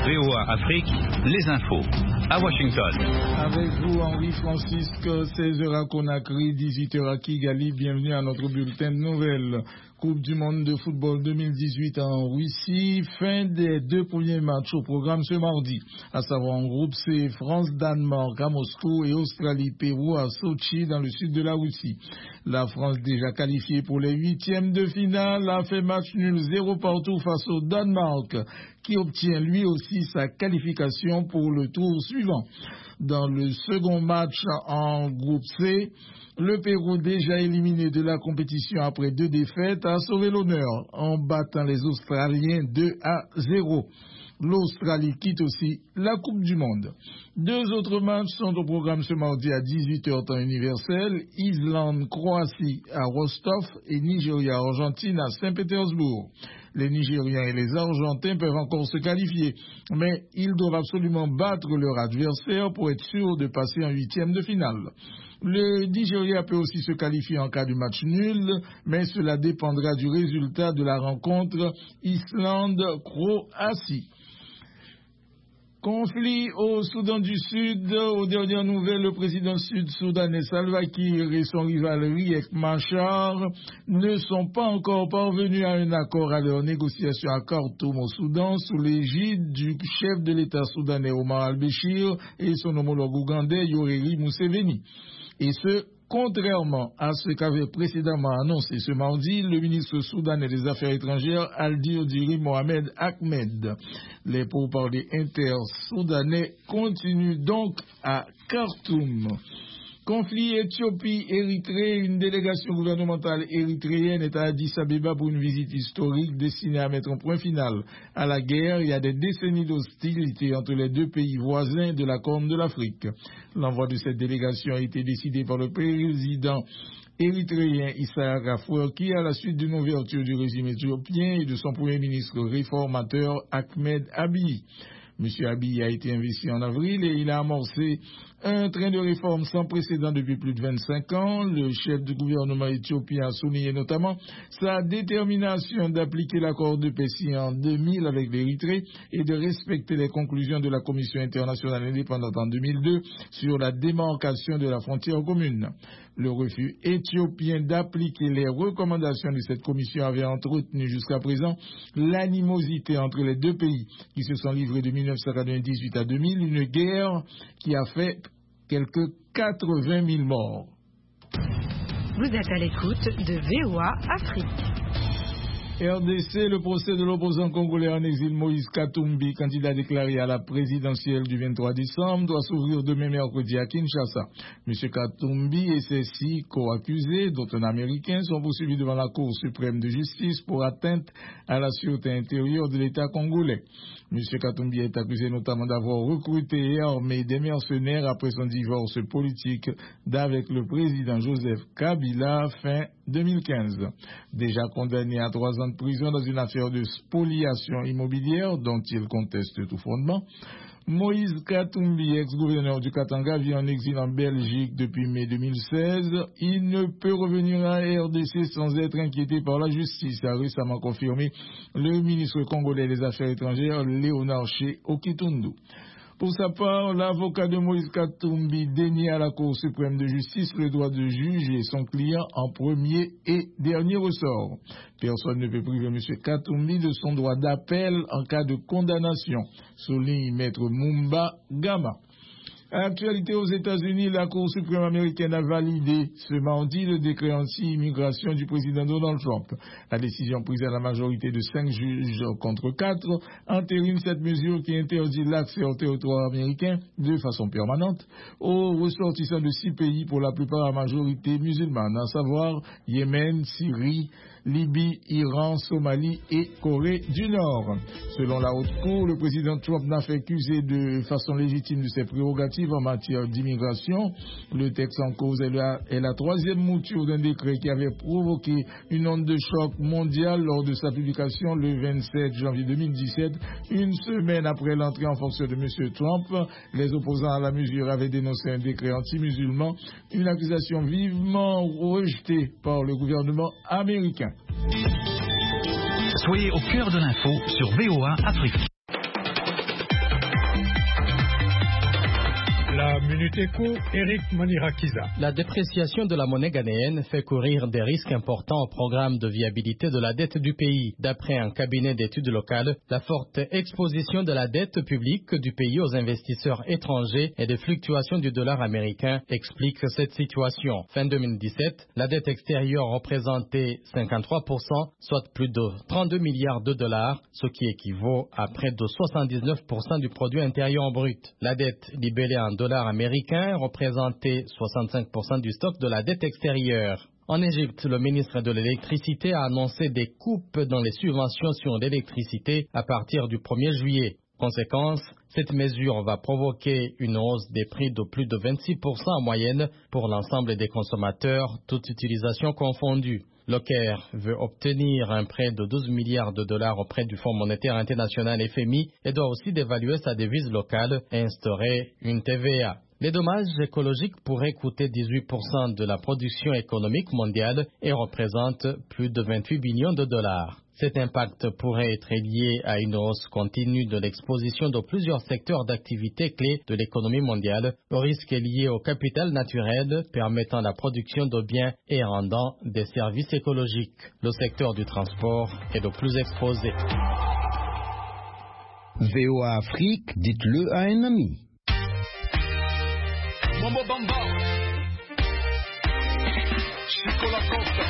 VOA Afrique, les infos. À Washington. Avec vous, Henri Francisque, 16h à Conakry, 18h à Kigali. Bienvenue à notre bulletin de nouvelles. Coupe du monde de football 2018 en Russie. Fin des 2 premiers matchs au programme ce mardi. À savoir en groupe C, France-Danemark à Moscou et Australie-Pérou à Sochi dans le sud de la Russie. La France, déjà qualifiée pour les 8e de finale, a fait match nul 0 partout face au Danemark, qui obtient lui aussi sa qualification pour le tour suivant. Dans le second match en groupe C, le Pérou, déjà éliminé de la compétition après 2 défaites, a sauvé l'honneur en battant les Australiens 2-0. L'Australie quitte aussi la Coupe du Monde. 2 autres matchs sont au programme ce mardi à 18h temps universel. Islande-Croatie à Rostov et Nigeria-Argentine à Saint-Pétersbourg. Les Nigériens et les Argentins peuvent encore se qualifier, mais ils doivent absolument battre leur adversaire pour être sûrs de passer en 8e de finale. Le Nigeria peut aussi se qualifier en cas de match nul, mais cela dépendra du résultat de la rencontre Islande-Croatie. Conflit au Soudan du Sud. Aux dernières nouvelles, le président sud-soudanais Salva Kiir et son rival Riek Machar ne sont pas encore parvenus à un accord à leur négociation à Khartoum au Soudan sous l'égide du chef de l'État soudanais Omar al-Béchir et son homologue ougandais Yoweri Museveni. Et ce, contrairement à ce qu'avait précédemment annoncé ce mardi le ministre soudanais des Affaires étrangères Aldiri Mohamed Ahmed. Les pourparlers inter-soudanais continuent donc à Khartoum. Conflit Éthiopie-Érythrée, une délégation gouvernementale érythréenne est à Addis Abeba pour une visite historique destinée à mettre un point final à la guerre et à des décennies d'hostilité entre les 2 pays voisins de la Corne de l'Afrique. L'envoi de cette délégation a été décidé par le président érythréen Isaias Afwerki à la suite d'une ouverture du régime éthiopien et de son premier ministre réformateur Ahmed Abiy. M. Abiy a été investi en avril et il a amorcé un train de réforme sans précédent depuis plus de 25 ans. Le chef du gouvernement éthiopien a souligné notamment sa détermination d'appliquer l'accord de paix signé en 2000 avec l'Érythrée et de respecter les conclusions de la Commission internationale indépendante en 2002 sur la démarcation de la frontière commune. Le refus éthiopien d'appliquer les recommandations de cette commission avait entretenu jusqu'à présent l'animosité entre les 2 pays qui se sont livrés de 1998 à 2000, une guerre qui a fait quelques 80 000 morts. Vous êtes à l'écoute de VOA Afrique. RDC, le procès de l'opposant congolais en exil Moïse Katumbi, candidat déclaré à la présidentielle du 23 décembre, doit s'ouvrir demain mercredi à Kinshasa. M. Katumbi et ses 6 co-accusés, dont un Américain, sont poursuivis devant la Cour suprême de justice pour atteinte à la sûreté intérieure de l'État congolais. M. Katumbi est accusé notamment d'avoir recruté et armé des mercenaires après son divorce politique d'avec le président Joseph Kabila fin 2015. Déjà condamné à 3 ans de prison dans une affaire de spoliation immobilière dont il conteste tout fondement, Moïse Katumbi, ex-gouverneur du Katanga, vit en exil en Belgique depuis mai 2016. Il ne peut revenir à RDC sans être inquiété par la justice, a récemment confirmé le ministre congolais des Affaires étrangères, Léonard Okitundu. Pour sa part, l'avocat de Moïse Katumbi dénie à la Cour suprême de justice le droit de juger son client en premier et dernier ressort. Personne ne peut priver M. Katumbi de son droit d'appel en cas de condamnation, souligne Maître Mumba Gama. Actualité aux États-Unis, la Cour suprême américaine a validé ce mardi le décret anti-immigration du président Donald Trump. La décision prise à la majorité de 5 juges contre 4 entérine cette mesure qui interdit l'accès au territoire américain de façon permanente aux ressortissants de 6 pays pour la plupart à majorité musulmane, à savoir Yémen, Syrie, Libye, Iran, Somalie et Corée du Nord. Selon la Haute Cour, le président Trump n'a fait qu'user de façon légitime de ses prérogatives en matière d'immigration. Le texte en cause est la 3e mouture d'un décret qui avait provoqué une onde de choc mondiale lors de sa publication le 27 janvier 2017, une semaine après l'entrée en fonction de M. Trump. Les opposants à la mesure avaient dénoncé un décret anti-musulman, une accusation vivement rejetée par le gouvernement américain. Soyez au cœur de l'info sur VOA Afrique. Nuteco, Eric Manirakiza. La dépréciation de la monnaie ghanéenne fait courir des risques importants au programme de viabilité de la dette du pays. D'après un cabinet d'études locales, la forte exposition de la dette publique du pays aux investisseurs étrangers et des fluctuations du dollar américain explique cette situation. Fin 2017, la dette extérieure représentait 53%, soit plus de 32 milliards de dollars, ce qui équivaut à près de 79% du produit intérieur brut. La dette libellée en dollars américains représentait 65% du stock de la dette extérieure. En Égypte, le ministre de l'Électricité a annoncé des coupes dans les subventions sur l'électricité à partir du 1er juillet. Conséquence, cette mesure va provoquer une hausse des prix de plus de 26% en moyenne pour l'ensemble des consommateurs, toute utilisation confondue. Le Caire veut obtenir un prêt de 12 milliards de dollars auprès du Fonds monétaire international FMI et doit aussi dévaluer sa devise locale et instaurer une TVA. Les dommages écologiques pourraient coûter 18% de la production économique mondiale et représentent plus de 28 billions de dollars. Cet impact pourrait être lié à une hausse continue de l'exposition de plusieurs secteurs d'activité clés de l'économie mondiale, au risque lié au capital naturel permettant la production de biens et rendant des services écologiques. Le secteur du transport est le plus exposé. VOA Afrique, dites-le à un ami. Mambo Bamba, Chico La Costa.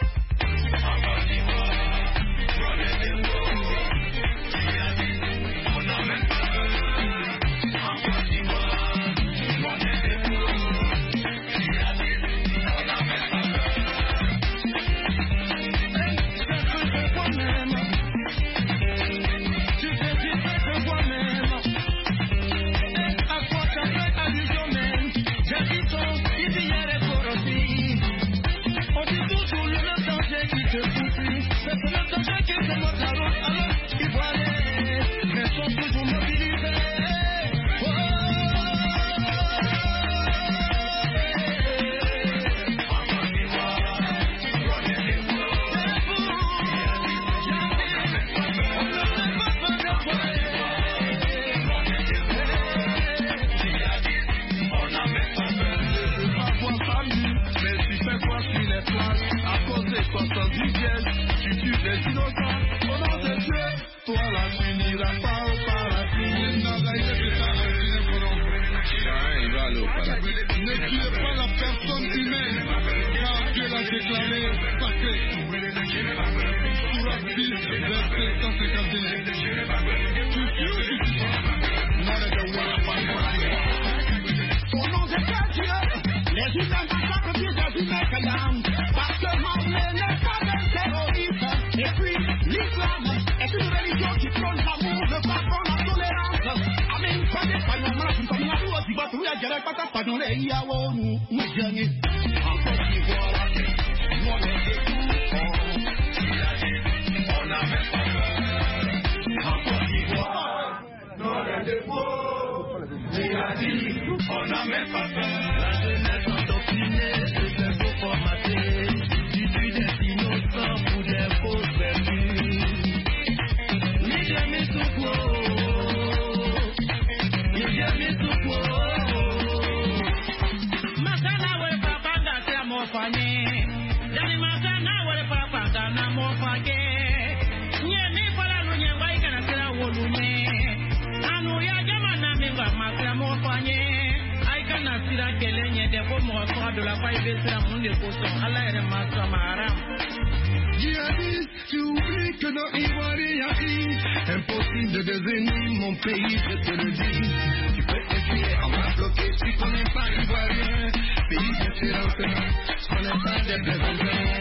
Impossible de devenir mon pays, je te le dis. Tu peux essayer, on va bloquer si on n'est pas ivoirien. Pays d'excellence, on n'est pas des besoins.